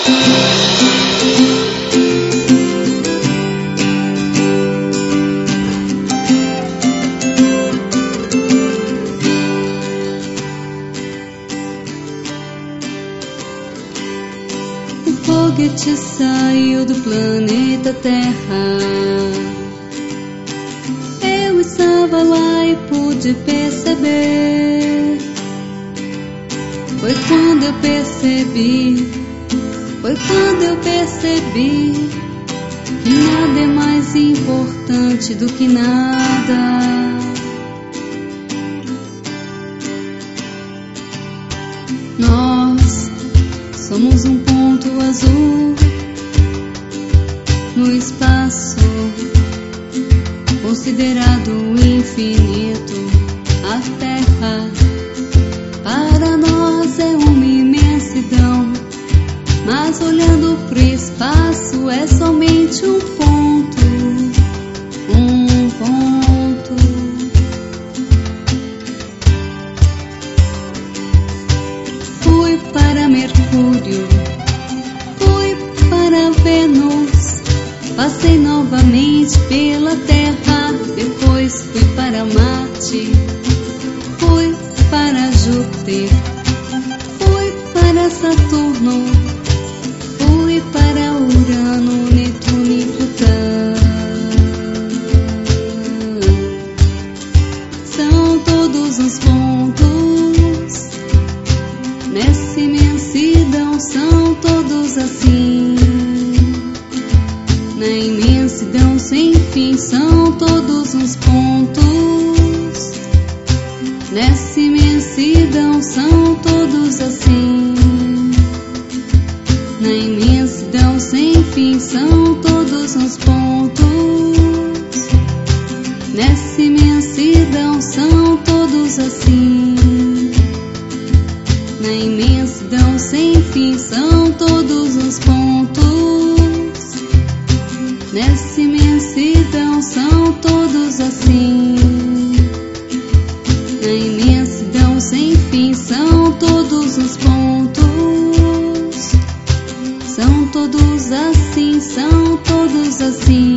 O foguete saiu do planeta Terra. Eu estava lá e pude perceber. Foi quando eu percebi que nada é mais importante do que nada. Nós somos um ponto azul no espaço, considerado infinito. A Terra para nós é uma imensidão, mas olhando pro espaço é somente um ponto, um ponto. Fui para Mercúrio, fui para Vênus, passei novamente pela Terra, depois fui para Marte, fui para Júpiter, fui para Saturno, fui para Urano, Netuno e Plutão. São todos os pontos nessa imensidão, são todos assim. Na imensidão sem fim, são todos os pontos. Nessa imensidão, são todos assim. Na imensidão sem fim, são todos os pontos. Nessa imensidão, são todos assim. Na imensidão sem fim, são todos os pontos. Nessa imensidão, são todos assim. Na imensidão sem fim, são todos os pontos. São todos assim, são todos assim.